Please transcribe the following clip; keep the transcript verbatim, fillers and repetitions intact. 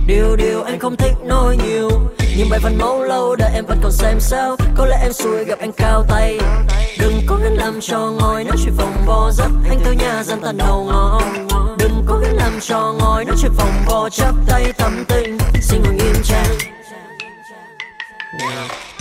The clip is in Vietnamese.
Điều điều anh không thích nói nhiều, nhưng bài văn máu lâu đợi em vẫn còn xem sao. Có lẽ em xui gặp anh cao tay. Đừng có gắng làm cho ngồi nói chuyện vòng vo giấc anh theo nhà dân tận đầu ngõ. Đừng có gắng làm cho ngồi nói chuyện vòng vo chắp tay thầm tình xin ngồi nghiêm trang. Yeah.